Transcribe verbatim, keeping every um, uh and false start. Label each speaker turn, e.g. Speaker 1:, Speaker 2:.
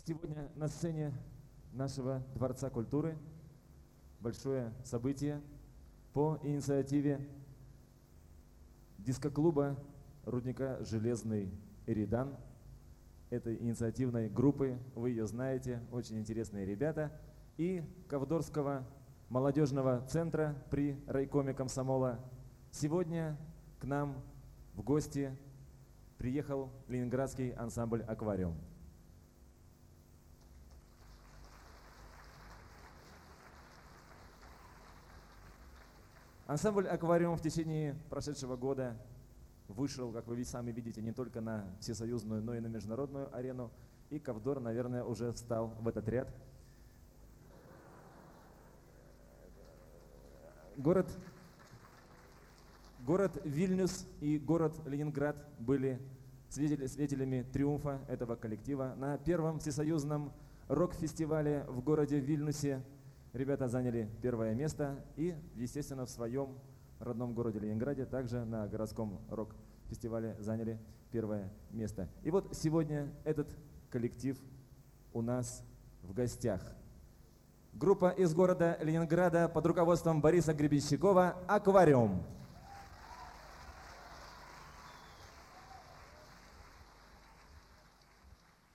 Speaker 1: Сегодня на сцене нашего Дворца культуры большое событие по инициативе диско-клуба рудника «Железный Эридан», этой инициативной группы, вы ее знаете, очень интересные ребята, и Ковдорского молодежного центра при райкоме комсомола. Сегодня к нам в гости приехал ленинградский ансамбль «Аквариум». Ансамбль «Аквариум» в течение прошедшего года вышел, как вы сами видите, не только на всесоюзную, но и на международную арену. И Ковдор, наверное, уже встал в этот ряд. Город, город Вильнюс и город Ленинград были свидетелями триумфа этого коллектива. На первом всесоюзном рок-фестивале в городе Вильнюсе ребята заняли первое место и, естественно, в своем родном городе Ленинграде также на городском рок-фестивале заняли первое место. И вот сегодня этот коллектив у нас в гостях. Группа из города Ленинграда под руководством Бориса Гребенщикова «Аквариум».